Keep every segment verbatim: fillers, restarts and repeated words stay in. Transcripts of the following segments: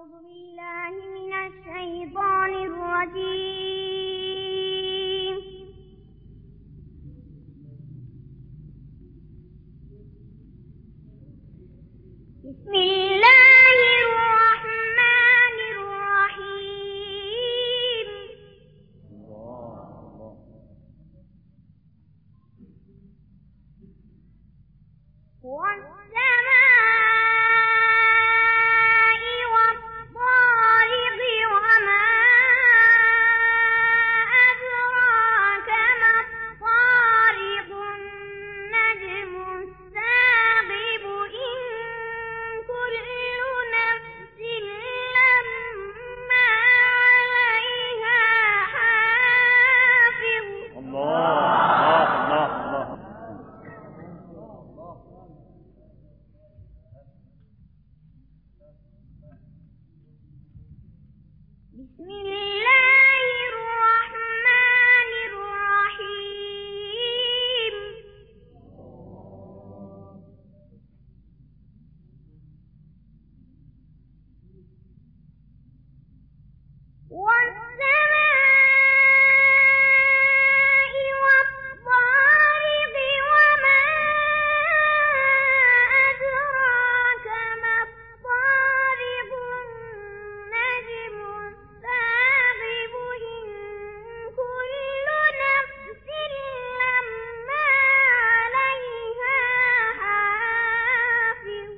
أعوذ بالله من الشيطان الرجيم. بسم الله الرحمن الرحيم. بسم الله الرحمن الرحيم. والسماء والطارق وما أدراك ما الطارق النجم الثاقب إن كل نفس لما عليها حافظ.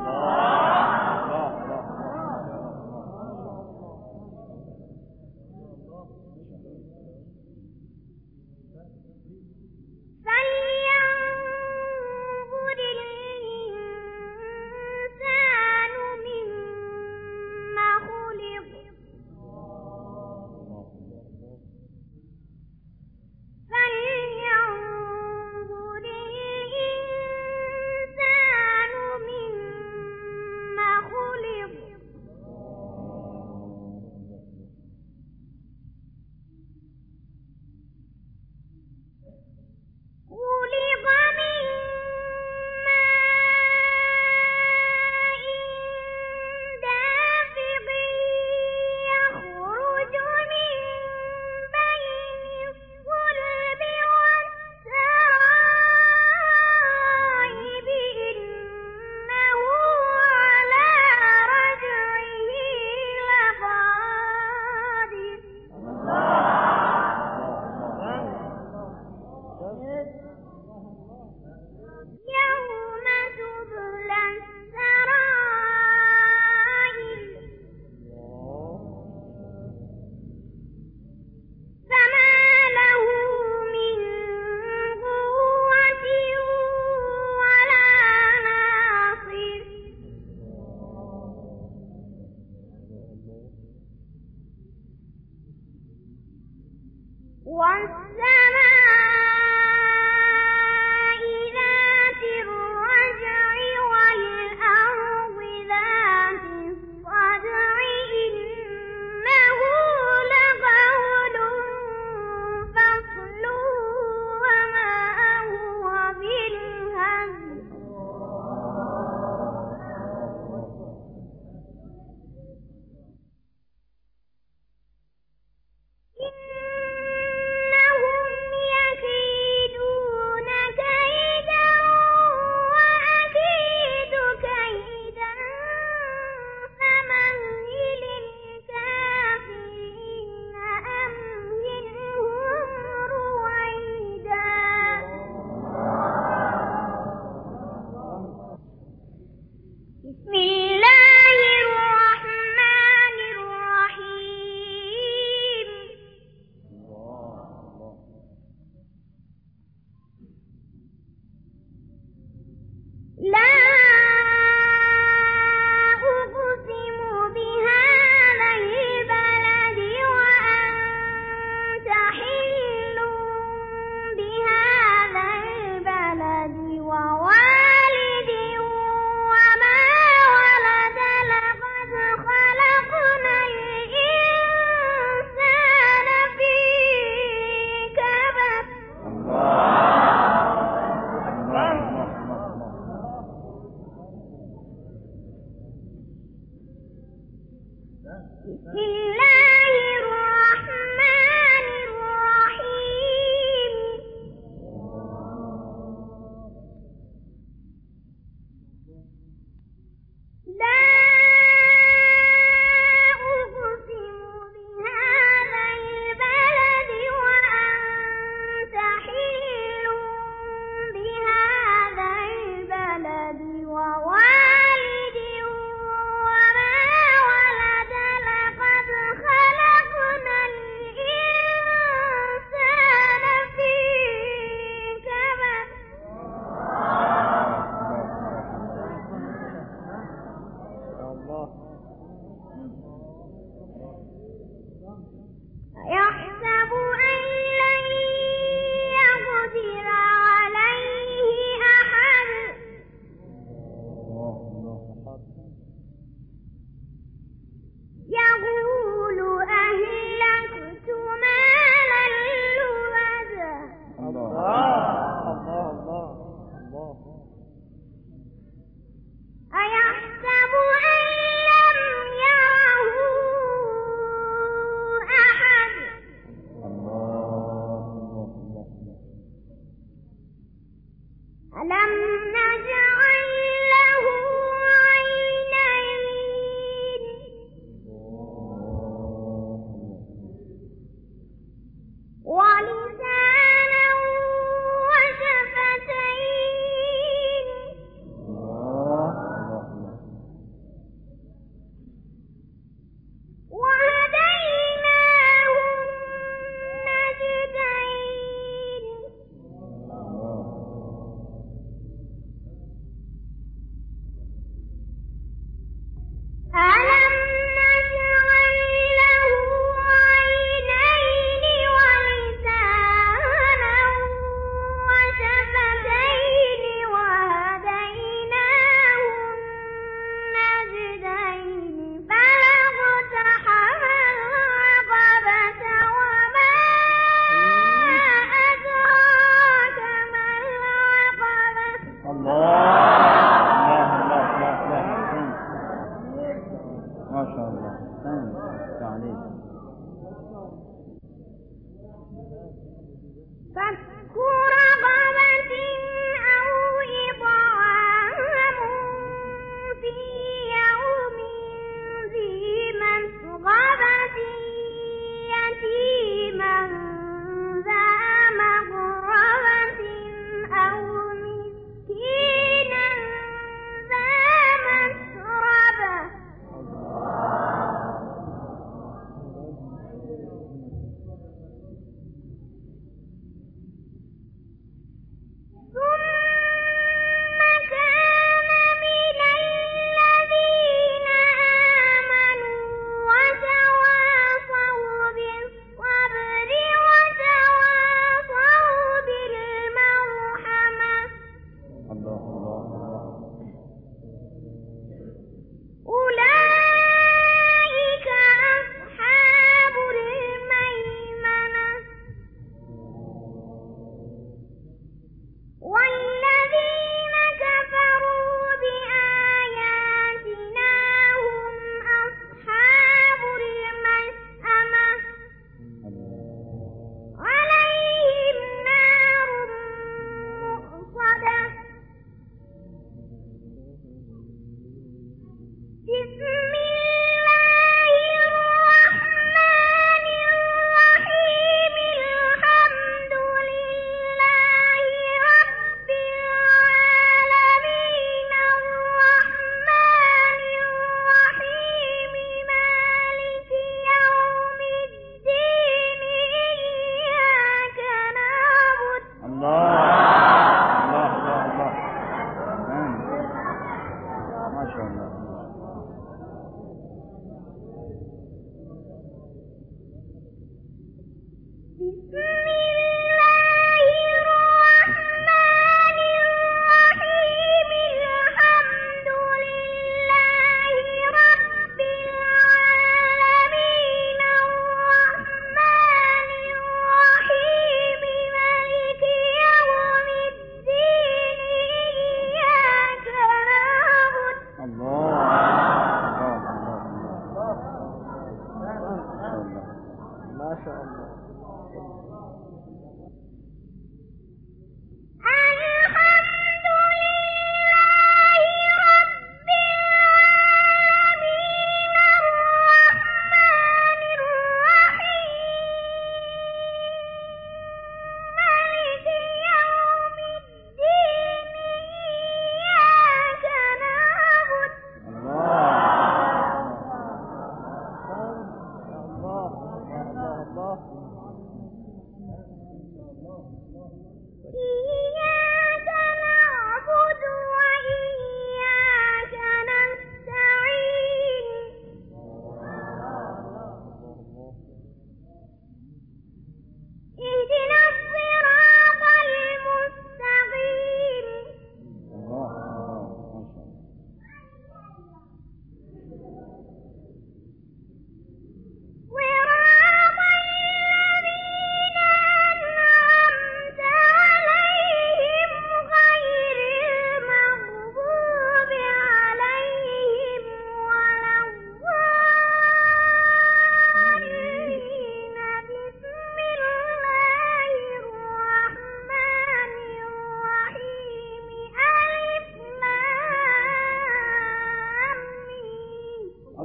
فلينظر الإنسان مما خلق. فلينظر الإنسان مما خلق. خلق من ماء دافق يخرج من بين الصلب والترائب إنه على رجعه لقادر. يوم تبلى السرائر فما له من قوة ولا ناصر. والسماء ذات الرجع والأرض ذات الصدع إنه لقول فصل وما هو بالهزل. إنهم يكيدون كيدا وأكيد كيدا فمهل الكافرين أمهلهم رويدا. بسم الله الرحمن الرحيم. لا أقسم بهذا البلد وأنت حل بهذا البلد ووالد وما ولد. بسم الله الرحمن الرحيم لا أقسم بهذا البلد وأنت حل بهذا البلد ووالد وما ولد لقد خلقنا الإنسان في كبد يحسب أن لن يقدر عليه أحد يقول أهلكت مالا لبدا أيحسب أن لم يره أحد ألم نجعل له عينين ولسانا وشفتين وهديناه النجدين ألم نجعل له عينين ولسانا وشفتين وهديناه النجدين فلا اقتحم العقبة وما أدراك ما العقبة ما شاء الله. تعليم. فك رقبة أو إطعام في يوم ذي مسغبة يتيما ذا مقربة أو مسكينا ذا مسربة ثم كان من الذين آمنوا وتواصوا بالصبر وتواصوا بالمرحمة أولئك أصحاب الميمنة والذين كفروا بآياتنا هم أصحاب المشأمة عليهم نار مؤصدة بسم الله الرحمن الرحيم الحمد لله رب العالمين الرحمن الرحيم مالك يوم الدين إياك نعبد ما شاء الله. بسم الله الرحمن الرحيم الحمد لله رب العالمين الرحمن الرحيم مالك يوم الدين إياك نعبد الله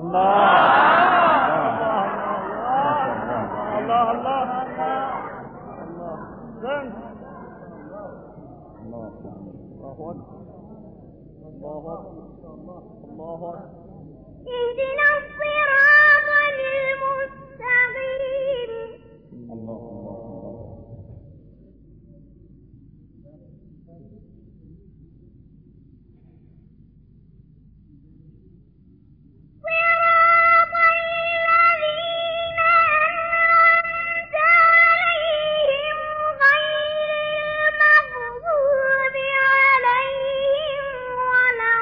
الله الله الله الله الله الله اهدنا الصراط المستقيم الله صراط الذين أنعمت عليهم غير المغضوب عليهم ولا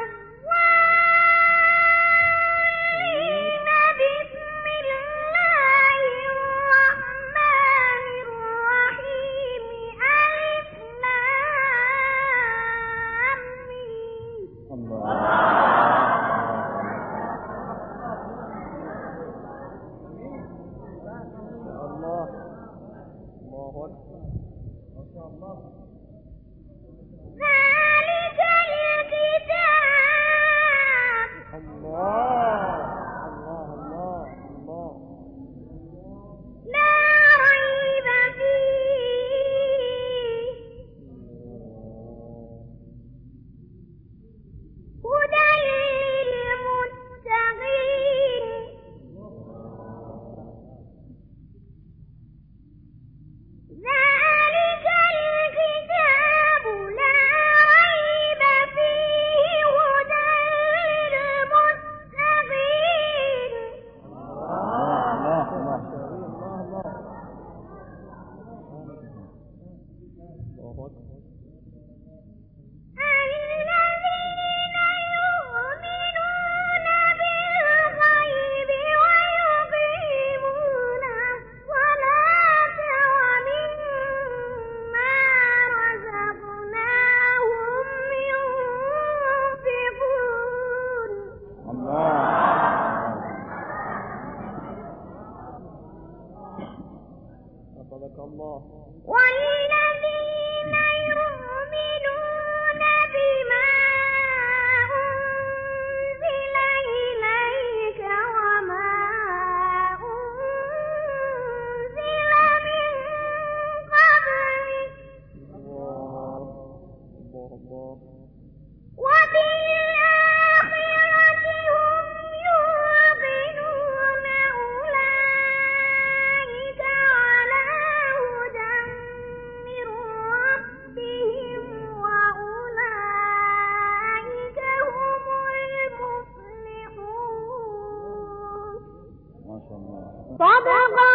الضالين بسم الله الرحمن الرحيم ألف لام ميم الله الله أكبر ما شاء الله ذلك الكتاب الله الله الله الله لا ريب فيه هدى للمتقين ذلك الكتاب لا ريب فيه هدى للمتقين الله الله الذين يؤمنون بالغيب ويقيمون الصلاة ومما رزقناهم ينفقون صدق الله والذين يؤمنون بما أنزل إليك وما أنزل من قبلك الله الله الله وبالآخرة هم يوقنون أولئك على هدى من ربهم وأولئك هم المفلحون ما شاء الله صدق